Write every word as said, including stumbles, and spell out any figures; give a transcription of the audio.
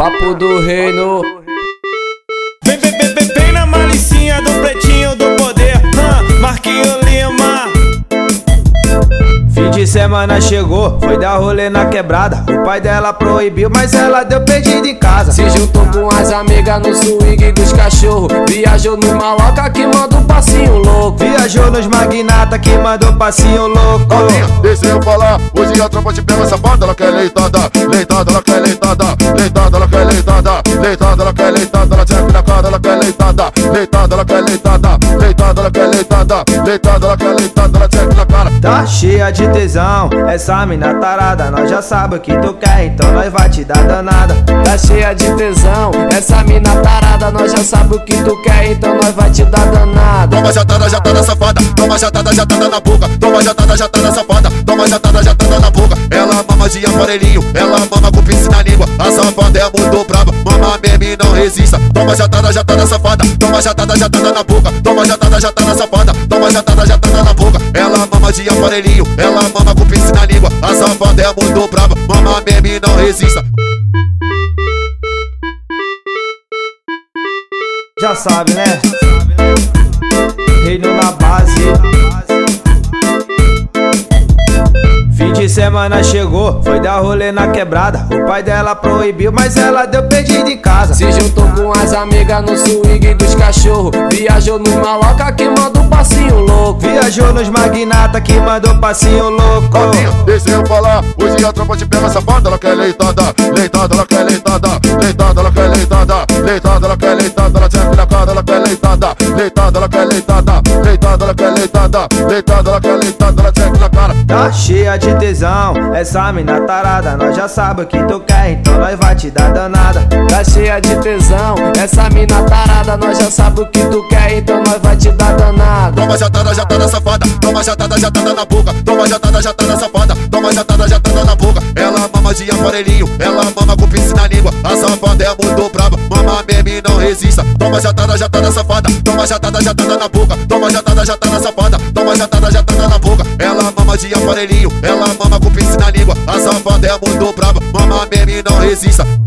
Papo do reino. Vem, vem, vem, vem, vem na malicinha do pretinho do poder, ah, Marquinho Lima. Fim de semana chegou, foi dar rolê na quebrada. O pai dela proibiu, mas ela deu pedido em casa. Se juntou com as amigas no swing dos cachorros. Viajou no maloca que manda um passinho louco. Viajou nos magnata que mandou passinho louco. Novinha, deixa eu falar, hoje a tropa te pega safada. Ela quer leitada, leitada, ela quer leitada. Leitada, ela quer leitada. Leitada, ela quer leitada. Ela checa na cara, ela quer leitada. Leitada, ela quer leitada. Leitada, ela quer leitada. Leitada, ela quer leitada. Ela checa na cara. Tá cheia de tesão, essa mina tarada. Nós já sabe o que tu quer, então nós vai te dar danada. Tá cheia de tesão, essa mina tarada. Nós já sabe o que tu quer, então nós vai te dar danada. Toma jatada, jatada safada. Toma jatada, jatada na boca. Toma jatada, jatada safada. Toma jatada, jatada na boca. Ela mama de aparelhinho, ela mama com pince na língua. A safada é muito brava, mama mesmo e não resista. Toma jatada, jatada safada. Toma jatada, jatada na boca. Toma jatada, jatada safada. Toma jatada, jatada na boca. Ela mama de aparelhinho, ela mama com pince na língua. A safada é muito brava, mama mesmo e não resista. Já sabe, né? Reino na base. Fim de semana chegou, foi dar rolê na quebrada. O pai dela proibiu, mas ela deu pedido em casa. Se juntou com as amigas no swing dos cachorros. Viajou no maloca que manda um passinho louco. Viajou nos magnata que mandou passinho louco. Novinha, deixa eu falar, hoje a tropa te pega safada. Ela quer leitada, leitada, ela quer leitada. Leitada, ela quer leitada. Leitada, ela quer leitada. Ela checa na cara, ela quer leitada. Leitada, ela quer leitada. Leitada, ela quer leitada. Leitada, ela quer leitada. Ela checa na cara. Tá cheia de tesão, essa mina tarada. Nós já sabe o que tu quer, então nós vai te dar danada. Tá cheia de tesão, essa mina tarada. Nós já sabe o que tu quer, então nós vai te dar danada. Toma jatada, jatada safada. Toma jatada, jatada na boca. Toma jatada, jatada safada. Toma jatada, jatada na boca. Ela mama de aparelhinho, ela mama com pince na língua. A safada é muito brava, mama mesmo e não resista. Toma jatada, jatada safada. Toma jatada, jatada na boca. Toma jatada, jatada safada. Toma jatada, jatada na boca. Ela mama de aparelhinho, ela mama com pince na língua. A safada é muito brava, mama mesmo e não resista.